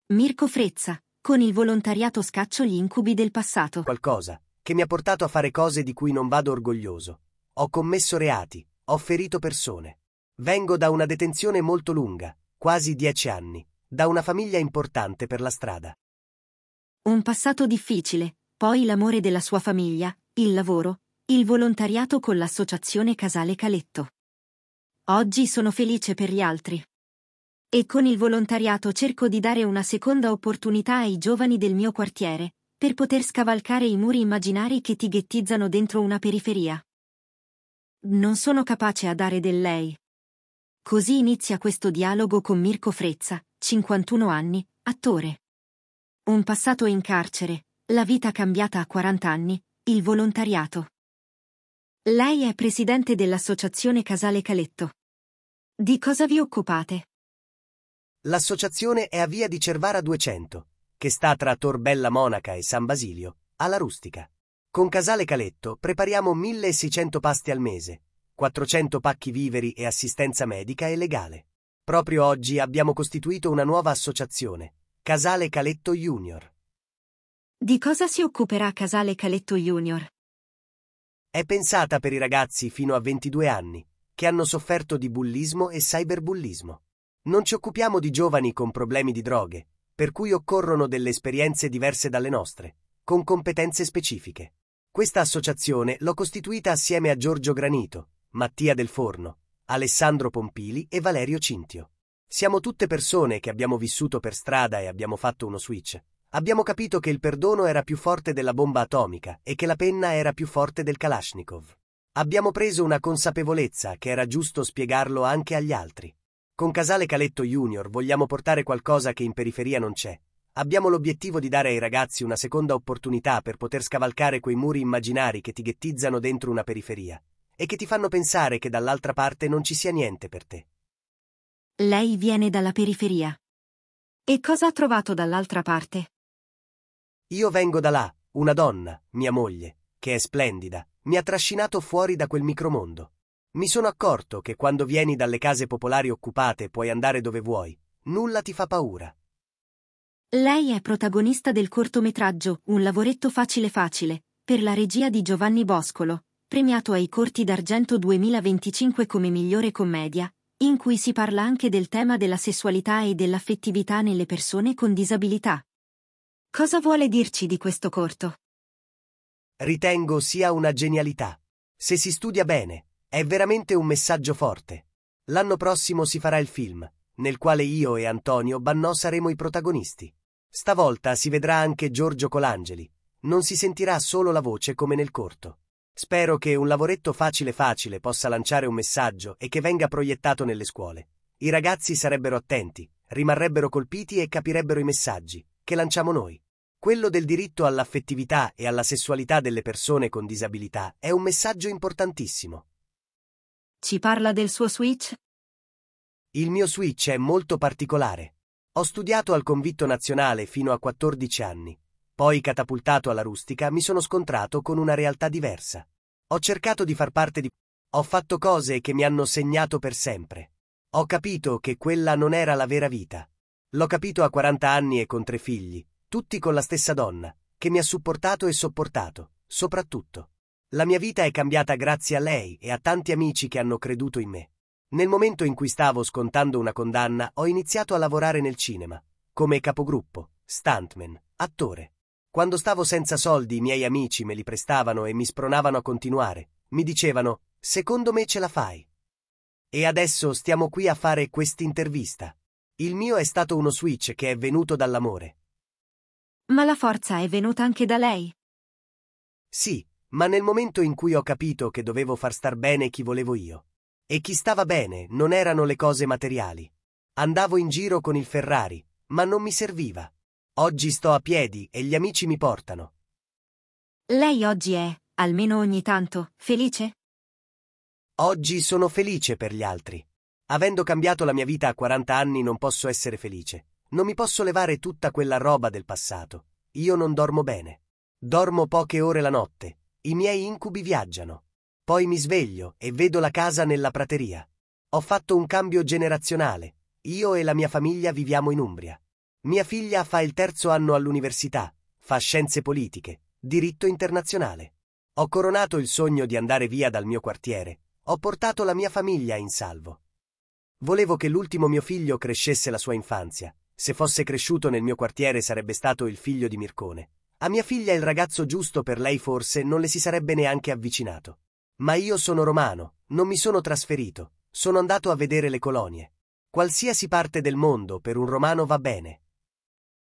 Mirko Frezza, con il volontariato scaccio gli incubi del passato. Qualcosa che mi ha portato a fare cose di cui non vado orgoglioso. Ho commesso reati, ho ferito persone. Vengo da una detenzione molto lunga, quasi 10 anni, da una famiglia importante per la strada. Un passato difficile, poi l'amore della sua famiglia, il lavoro, il volontariato con l'associazione Casale Caletto. Oggi sono felice per gli altri. E con il volontariato cerco di dare una seconda opportunità ai giovani del mio quartiere, per poter scavalcare i muri immaginari che ti ghettizzano dentro una periferia. Non sono capace a dare del lei. Così inizia questo dialogo con Mirko Frezza, 51 anni, attore. Un passato in carcere, la vita cambiata a 40 anni, il volontariato. Lei è presidente dell'associazione Casale Caletto. Di cosa vi occupate? L'associazione è a via di Cervara 200, che sta tra Tor Bella Monaca e San Basilio, alla Rustica. Con Casale Caletto prepariamo 1600 pasti al mese, 400 pacchi viveri e assistenza medica e legale. Proprio oggi abbiamo costituito una nuova associazione, Casale Caletto Junior. Di cosa si occuperà Casale Caletto Junior? È pensata per i ragazzi fino a 22 anni, che hanno sofferto di bullismo e cyberbullismo. Non ci occupiamo di giovani con problemi di droghe, per cui occorrono delle esperienze diverse dalle nostre, con competenze specifiche. Questa associazione l'ho costituita assieme a Giorgio Granito, Mattia Del Forno, Alessandro Pompili e Valerio Cintio. Siamo tutte persone che abbiamo vissuto per strada e abbiamo fatto uno switch. Abbiamo capito che il perdono era più forte della bomba atomica e che la penna era più forte del Kalashnikov. Abbiamo preso una consapevolezza che era giusto spiegarlo anche agli altri. Con Casale Caletto Junior vogliamo portare qualcosa che in periferia non c'è. Abbiamo l'obiettivo di dare ai ragazzi una seconda opportunità per poter scavalcare quei muri immaginari che ti ghettizzano dentro una periferia e che ti fanno pensare che dall'altra parte non ci sia niente per te. Lei viene dalla periferia. E cosa ha trovato dall'altra parte? Io vengo da là, una donna, mia moglie, che è splendida, mi ha trascinato fuori da quel micromondo. Mi sono accorto che quando vieni dalle case popolari occupate puoi andare dove vuoi, nulla ti fa paura. Lei è protagonista del cortometraggio Un lavoretto facile facile, per la regia di Giovanni Boscolo, premiato ai Corti d'Argento 2025 come migliore commedia, in cui si parla anche del tema della sessualità e dell'affettività nelle persone con disabilità. Cosa vuole dirci di questo corto? Ritengo sia una genialità. Se si studia bene, è veramente un messaggio forte. L'anno prossimo si farà il film, nel quale io e Antonio Bannò saremo i protagonisti. Stavolta si vedrà anche Giorgio Colangeli. Non si sentirà solo la voce come nel corto. Spero che Un lavoretto facile facile possa lanciare un messaggio e che venga proiettato nelle scuole. I ragazzi sarebbero attenti, rimarrebbero colpiti e capirebbero i messaggi che lanciamo noi. Quello del diritto all'affettività e alla sessualità delle persone con disabilità è un messaggio importantissimo. Ci parla del suo switch? Il mio switch è molto particolare. Ho studiato al Convitto Nazionale fino a 14 anni. Poi, catapultato alla Rustica, mi sono scontrato con una realtà diversa. Ho cercato di far parte di... Ho fatto cose che mi hanno segnato per sempre. Ho capito che quella non era la vera vita. L'ho capito a 40 anni e con 3 figli, tutti con la stessa donna, che mi ha supportato e sopportato, soprattutto. La mia vita è cambiata grazie a lei e a tanti amici che hanno creduto in me. Nel momento in cui stavo scontando una condanna, ho iniziato a lavorare nel cinema, come capogruppo, stuntman, attore. Quando stavo senza soldi, i miei amici me li prestavano e mi spronavano a continuare. Mi dicevano, secondo me ce la fai. E adesso stiamo qui a fare quest'intervista. Il mio è stato uno switch che è venuto dall'amore. Ma la forza è venuta anche da lei? Sì, ma nel momento in cui ho capito che dovevo far star bene chi volevo io. E chi stava bene non erano le cose materiali. Andavo in giro con il Ferrari, ma non mi serviva. Oggi sto a piedi e gli amici mi portano. Lei oggi è, almeno ogni tanto, felice? Oggi sono felice per gli altri. Avendo cambiato la mia vita a 40 anni non posso essere felice. Non mi posso levare tutta quella roba del passato. Io non dormo bene. Dormo poche ore la notte. I miei incubi viaggiano. Poi mi sveglio e vedo la casa nella prateria. Ho fatto un cambio generazionale. Io e la mia famiglia viviamo in Umbria. Mia figlia fa il terzo anno all'università, fa scienze politiche, diritto internazionale. Ho coronato il sogno di andare via dal mio quartiere, ho portato la mia famiglia in salvo. Volevo che l'ultimo mio figlio crescesse la sua infanzia. Se fosse cresciuto nel mio quartiere sarebbe stato il figlio di Mircone. A mia figlia il ragazzo giusto per lei forse non le si sarebbe neanche avvicinato. Ma io sono romano, non mi sono trasferito, sono andato a vedere le colonie. Qualsiasi parte del mondo per un romano va bene.